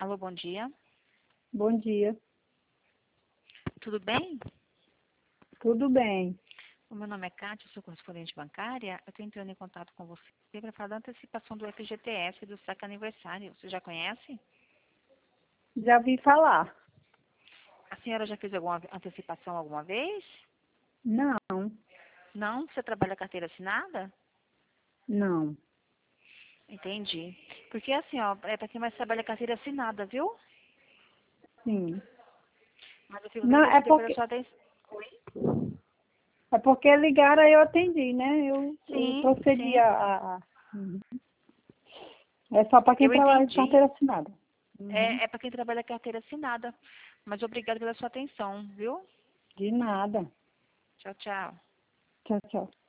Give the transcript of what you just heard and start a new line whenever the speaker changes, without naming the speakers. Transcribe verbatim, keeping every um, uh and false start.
Alô, bom dia.
Bom dia.
Tudo bem?
Tudo bem?
O meu nome é Kátia, sou correspondente bancária. Eu estou entrando em contato com você para falar da antecipação do F G T S do saque aniversário. Você já conhece?
Já vi falar.
A senhora já fez alguma antecipação alguma vez?
Não,
Não? Você trabalha carteira assinada?
não.
Entendi. Porque assim, ó, é para quem mais trabalha carteira assinada, viu?
Sim.
Mas eu fico
Não, é
agradecida pela
porque,
sua atenção.
é porque ligaram e eu atendi, né? Eu, eu
Sim,
procedi
sim.
a... a- a- Uhum. É só para quem
Eu
trabalha de
entendi.
carteira assinada. Uhum.
É, é para quem trabalha carteira assinada. Mas obrigada pela sua atenção, viu?
De nada.
Tchau, tchau.
Tchau, tchau.